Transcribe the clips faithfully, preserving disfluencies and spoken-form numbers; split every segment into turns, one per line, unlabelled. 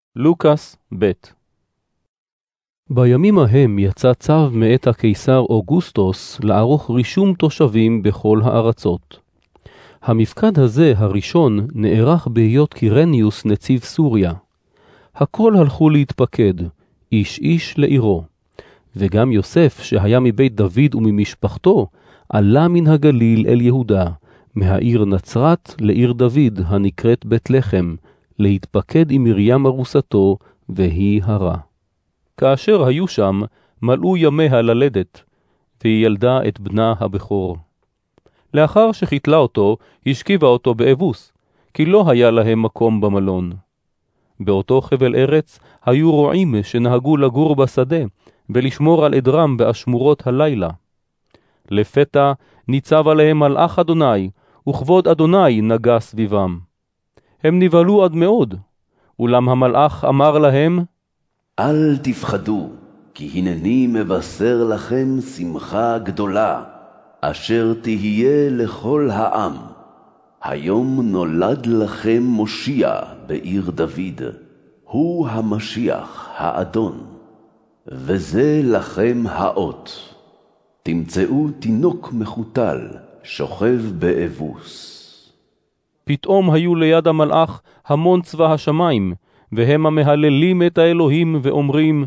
לוקס ב' בימים ההם יצא צו מאת הקיסר אוגוסטוס לערוך רישום תושבים בכל הארצות. המפקד הזה הראשון נערך בהיות קירניוס נציב סוריה. הכל הלכו להתפקד, איש איש לעירו. וגם יוסף שהיה מבית דוד וממשפחתו, עלה מן הגליל אל יהודה, מהעיר נצרת לעיר דוד הנקראת בית לחם, להתפקד עם מרים ארוסתו, והיא הרה. כאשר היו שם, מלאו ימיה ללדת, והיא ילדה את בנה הבכור. לאחר שחיתלה אותו, השכיבה אותו באבוס, כי לא היה להם מקום במלון. באותו חבל ארץ היו רועים שנהגו לגור בשדה, ולשמור על עדרם באשמורות הלילה. לפתע ניצב עליהם מלאך אדוני, וכבוד אדוני נגע סביבם. הם נבהלו עד מאוד, אולם המלאך אמר להם,
אל תפחדו, כי הנני מבשר לכם שמחה גדולה, אשר תהיה לכל העם. היום נולד לכם מושיע בעיר דוד, הוא המשיח האדון. וזה לכם האות. תמצאו תינוק מחותל, שוכב באבוס.
פתאום היו ליד המלאך המון צבא השמיים, והם המהללים את האלוהים ואומרים,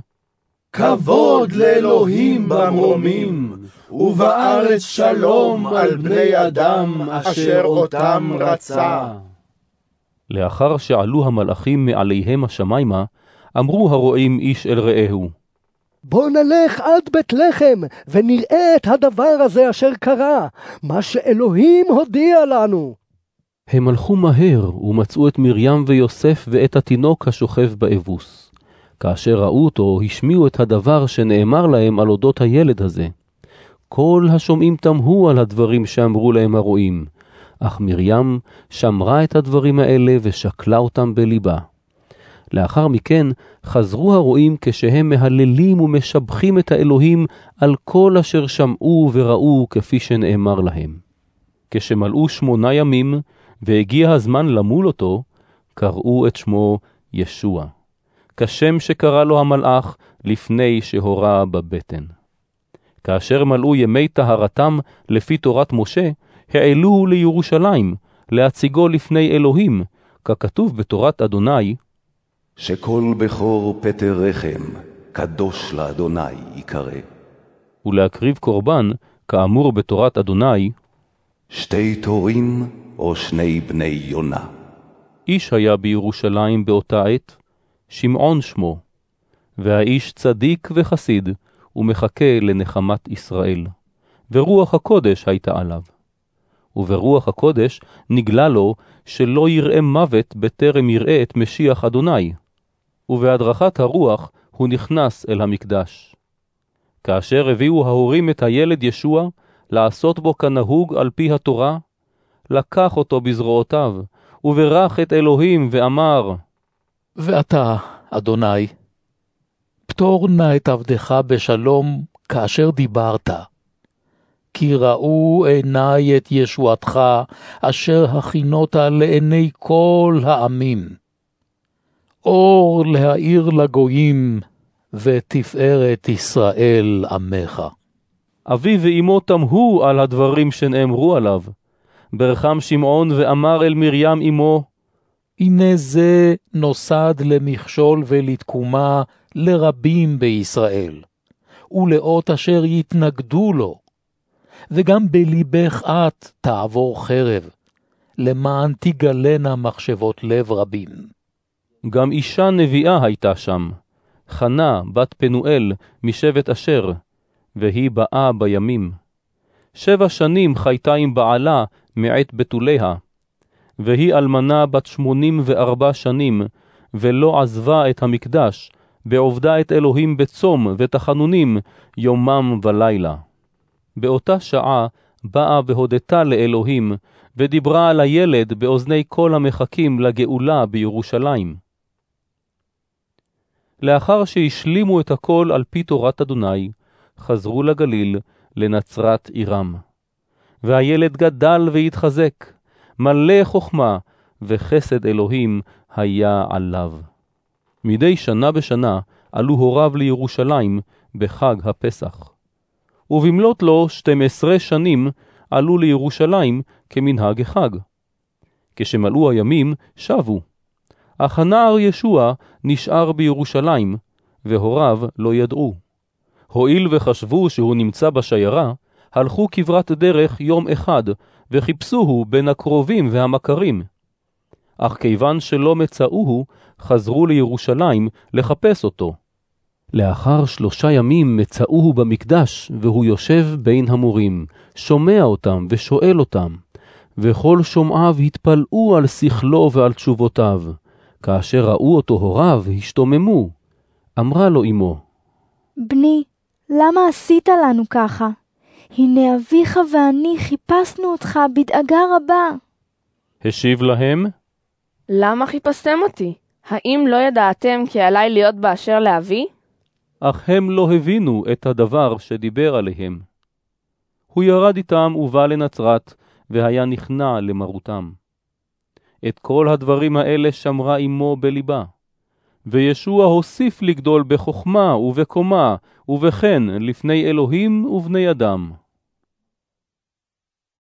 כבוד לאלוהים במרומים, ובארץ שלום על בני אדם אשר אותם רצה.
לאחר שעלו המלאכים מעליהם השמיימה, אמרו הרועים איש אל רעהו,
בוא נלך עד בית לחם, ונראה את הדבר הזה אשר קרה, מה שאלוהים הודיע לנו.
הם הלכו מהר ומצאו את מרים ויוסף ואת התינוק השוכב באבוס. כאשר ראו אותו, השמיעו את הדבר שנאמר להם על אודות הילד הזה. כל השומעים תמהו על הדברים שאמרו להם הרועים, אך מרים שמרה את הדברים האלה ושקלה אותם בליבה. לאחר מכן חזרו הרועים כשהם מהללים ומשבחים את האלוהים על כל אשר שמעו וראו כפי שנאמר להם. כשמלאו שמונה ימים והגיע הזמן למול אותו, קראו את שמו ישוע, כשם שקרא לו המלאך לפני שהורה בבטן. כאשר מלאו ימי טהרתם לפי תורת משה, העלוהו לירושלים, להציגו לפני אלוהים, ככתוב בתורת אדוני,
שכל בכור פטר רחם, קדוש לאדוני יקרא.
ולהקריב קורבן, כאמור בתורת אדוני,
שתי תורים או שני בני יונה.
איש היה בירושלים באותה עת, שמעון שמו, והאיש צדיק וחסיד, ומחכה לנחמת ישראל. ורוח הקודש הייתה עליו. וברוח הקודש נגלה לו שלא יראה מוות בטרם יראה את משיח אדוני. ובהדרכת הרוח הוא נכנס אל המקדש. כאשר הביאו ההורים את הילד ישוע לעשות בו כנהוג על פי התורה, לקח אותו בזרועותיו, וברך את אלוהים ואמר,
ואתה, אדוני, פטור נא את עבדך בשלום כאשר דיברת, כי ראו עיני את ישועתך, אשר הכינות לעיני כל העמים, אור להאיר לגויים, ותפארת ישראל עמך.
אבי ואמו תמהו על הדברים שנאמרו עליו. ברחם שמעון ואמר אל מרים אמו,
הנה זה נוסד למכשול ולתקומה לרבים בישראל, ולאות אשר יתנגדו לו, וגם בליבך את תעבור חרב, למען תגלנה מחשבות לב רבים.
גם אישה נביאה הייתה שם, חנה בת פנואל משבט אשר, והיא באה בימים. שבע שנים חייתה עם בעלה מעת בתוליה, והיא אלמנה בת שמונים וארבע שנים, ולא עזבה את המקדש, בעובדה את אלוהים בצום ותחנונים יומם ולילה. באותה שעה באה והודתה לאלוהים, ודיברה על הילד באוזני כל המחכים לגאולה בירושלים. לאחר שהשלימו את הכל על פי תורת אדוני, חזרו לגליל, לנצרת עירם. והילד גדל והתחזק, מלא חוכמה, וחסד אלוהים היה עליו. מדי שנה בשנה עלו הוריו לירושלים בחג הפסח. ובמלאת לו שתים עשרה שנים עלו לירושלים כמנהג החג. כשמלאו הימים שבו, אך הנער ישוע נשאר בירושלים, והוריו לא ידעו. הואיל וחשבו שהוא נמצא בשיירה, הלכו כברת דרך יום אחד, וחיפשוהו בין הקרובים והמכרים. אך כיוון שלא מצאוהו, חזרו לירושלים לחפש אותו. לאחר שלושה ימים מצאוהו במקדש, והוא יושב בין המורים, שומע אותם ושואל אותם. וכל שומעיו התפלאו על שכלו ועל תשובותיו. כאשר ראו אותו הוריו, השתוממו. אמרה לו אמו,
בני, למה עשית לנו ככה? הנה אביך ואני חיפשנו אותך בדאגה רבה.
השיב להם,
למה חיפשתם אותי? האם לא ידעתם כי עליי להיות באשר לאבי?
אך הם לא הבינו את הדבר שדיבר עליהם. הוא ירד איתם ובא לנצרת, והיה נכנע למרותם. את כל הדברים האלה שמרה אמו בליבה. וישוע הוסיף לגדול בחוכמה ובקומה, ובכן לפני אלוהים ובני אדם.